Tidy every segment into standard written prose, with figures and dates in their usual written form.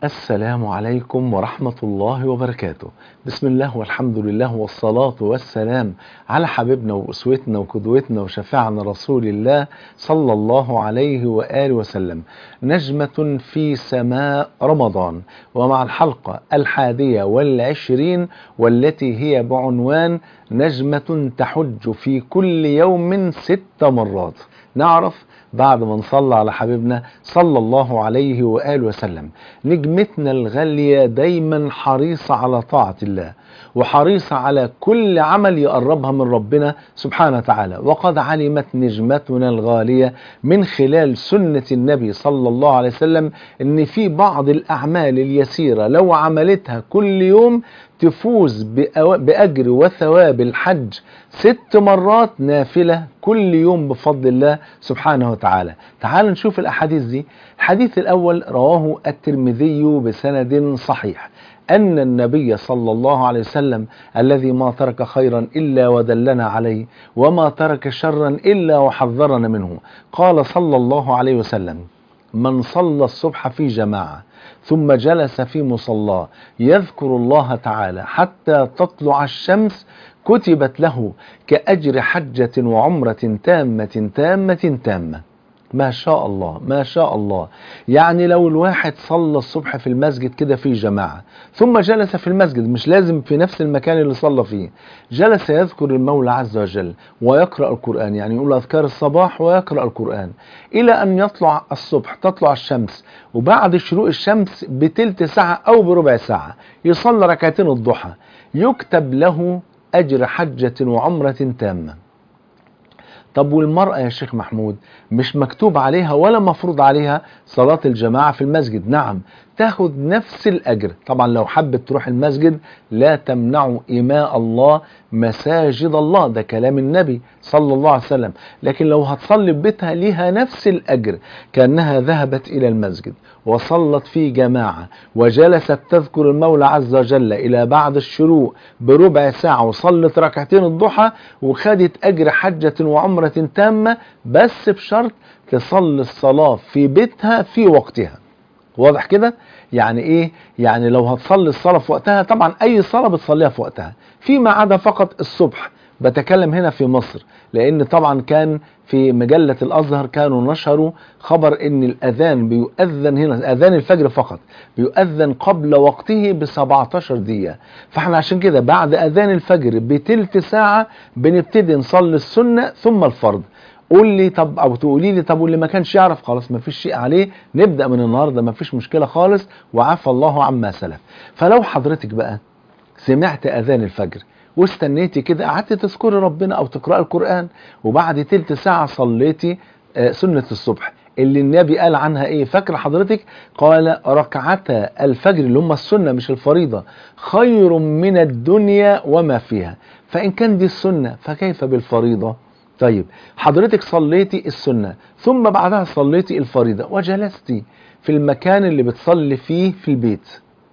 السلام عليكم ورحمة الله وبركاته. بسم الله والحمد لله والصلاة والسلام على حبيبنا وأسوتنا وقدوتنا وشفيعنا رسول الله صلى الله عليه وآله وسلم. نجمة في سماء رمضان، ومع الحلقة 21 والتي هي بعنوان نجمة تحج في كل يوم 6 مرات. نعرف بعد ما نصلى على حبيبنا صلى الله عليه وآله وسلم، نجمتنا الغالية دايما حريصة على طاعة الله، وحريصة على كل عمل يقربها من ربنا سبحانه وتعالى. وقد علمت نجمتنا الغالية من خلال سنة النبي صلى الله عليه وسلم ان في بعض الأعمال اليسيرة لو عملتها كل يوم تفوز بأجر وثواب الحج 6 مرات نافلة كل يوم بفضل الله سبحانه وتعالى. تعال نشوف الأحاديث دي. الحديث الأول رواه الترمذي بسند صحيح أن النبي صلى الله عليه وسلم الذي ما ترك خيرا إلا ودلنا عليه، وما ترك شرا إلا وحذرنا منه، قال صلى الله عليه وسلم: من صلى الصبح في جماعة ثم جلس في مصلاه يذكر الله تعالى حتى تطلع الشمس كتبت له كأجر حجة وعمرة تامة تامة تامة. ما شاء الله ما شاء الله. يعني لو الواحد صلى الصبح في المسجد كده في جماعة، ثم جلس في المسجد، مش لازم في نفس المكان اللي صلى فيه، جلس يذكر المولى عز وجل ويقرأ القرآن، يعني يقول أذكار الصباح ويقرأ القرآن إلى أن يطلع الصبح، تطلع الشمس، وبعد شروق الشمس بتلت ساعة أو بربع ساعة يصلي ركعتين الضحى، يكتب له أجر حجة وعمرة تامة. طب والمرأة يا شيخ محمود مش مكتوب عليها ولا مفروض عليها صلاة الجماعة في المسجد؟ نعم، تاخد نفس الأجر. طبعا لو حبت تروح المسجد لا تمنعوا إماء الله مساجد الله، ده كلام النبي صلى الله عليه وسلم. لكن لو هتصلي في بيتها ليها نفس الأجر كأنها ذهبت إلى المسجد وصلت في جماعة وجلست تذكر المولى عز وجل إلى بعد الشروق بربع ساعة وصلت ركعتين الضحى وخدت أجر حجة وعمرة تامة، بس بشرط تصلي الصلاة في بيتها في وقتها. واضح كده؟ يعني ايه؟ يعني لو هتصلي الصلاة في وقتها، طبعا اي صلاة بتصليها في وقتها فيما عدا فقط الصبح. بتكلم هنا في مصر، لان طبعا كان في مجلة الازهر كانوا نشروا خبر ان الاذان بيؤذن هنا، اذان الفجر فقط بيؤذن قبل وقته ب17 دقيقة. فاحنا عشان كده بعد اذان الفجر بتلت ساعة بنبتدي نصلي السنة ثم الفرض. قول لي طب، او تقولي لي طب واللي ما كانش يعرف خلاص ما فيش شيء عليه، نبدأ من النهارده ما فيش مشكلة خالص وعفى الله عما سلف. فلو حضرتك بقى سمعت اذان الفجر واستنيتي كده، قعدت تذكري ربنا او تقرأي القرآن، وبعد تلت ساعة صليتي سنة الصبح اللي النبي قال عنها ايه؟ فاكر حضرتك؟ قال: ركعتا الفجر اللي هم السنة مش الفريضة خير من الدنيا وما فيها. فإن كان دي السنة فكيف بالفريضة؟ طيب حضرتك صليتي السنة ثم بعدها صليتي الفريضة وجلستي في المكان اللي بتصلي فيه في البيت،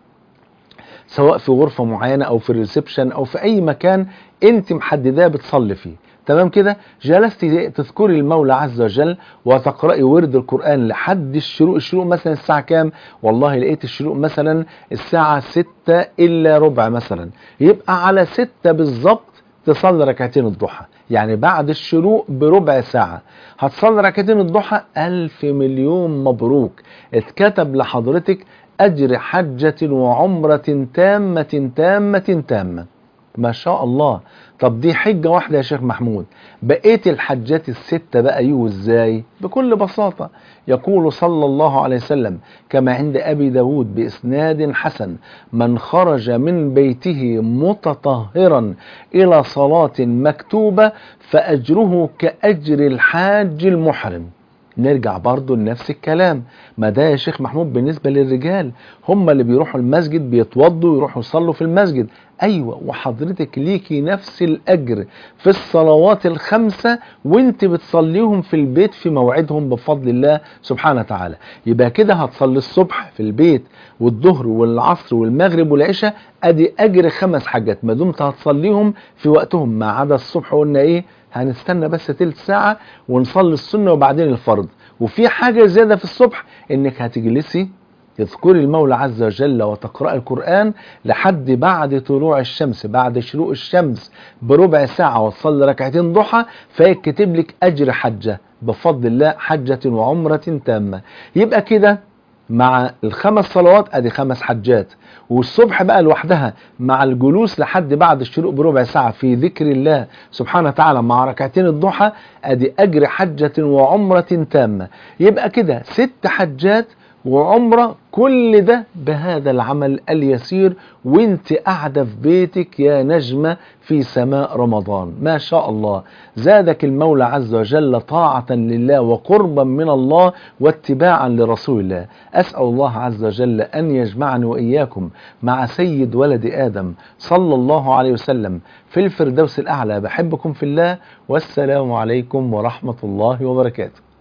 سواء في غرفة معينة او في الريسبشن او في اي مكان انت محدداه بتصلي فيه، تمام كده؟ جلستي تذكري المولى عز وجل وتقرأي ورد القرآن لحد الشروق. الشروق مثلا الساعة كام؟ والله لقيت الشروق مثلا الساعة 6 إلا ربع مثلا، يبقى على 6 بالظبط تصلي ركعتين الضحى. يعني بعد الشروق بربع ساعة هتصلي ركعتين الضحى. 1000 مليون مبروك، اتكتب لحضرتك أجر حجة وعمرة تامة تامة تامة. ما شاء الله. طب دي حجة واحدة يا شيخ محمود، بقيت الحجات ال6 بقى يو ازاي؟ بكل بساطة، يقول صلى الله عليه وسلم كما عند أبي داود بإسناد حسن: من خرج من بيته متطهرا إلى صلاة مكتوبة فأجره كأجر الحاج المحرم. نرجع برضو لنفس الكلام، ما ده يا شيخ محمود بالنسبة للرجال، هم اللي بيروحوا المسجد بيتوضوا ويروحوا يصلوا في المسجد. ايوه، وحضرتك ليكي نفس الاجر في الصلوات ال5 وانت بتصليهم في البيت في موعدهم بفضل الله سبحانه وتعالى. يبقى كده هتصلي الصبح في البيت والظهر والعصر والمغرب والعشاء، ادي اجر 5 حاجات ما دمت هتصليهم في وقتهم، ما عدا الصبح قلنا ايه؟ هنستنى بس تلت ساعة ونصلي السنة وبعدين الفرض. وفي حاجة زيادة في الصبح، انك هتجلسي تذكري المولى عز وجل وتقرأي القرآن لحد بعد طلوع الشمس، بعد شروق الشمس بربع ساعة، وتصلي ركعتين ضحى، فيكتب لك أجر حجة بفضل الله، حجة وعمرة تامة. يبقى كده مع الخمس صلوات ادي 5 حجات، والصبح بقى لوحدها مع الجلوس لحد بعد الشروق بربع ساعة في ذكر الله سبحانه وتعالى مع ركعتين الضحى، ادي اجر حجة وعمرة تامة. يبقى كده 6 حجات وعمرة، كل ده بهذا العمل اليسير وانت قاعدة في بيتك يا نجمة في سماء رمضان. ما شاء الله، زادك المولى عز وجل طاعة لله وقربا من الله واتباعا لرسول الله. أسأل الله عز وجل أن يجمعني وإياكم مع سيد ولد آدم صلى الله عليه وسلم في الفردوس الأعلى. بحبكم في الله، والسلام عليكم ورحمة الله وبركاته.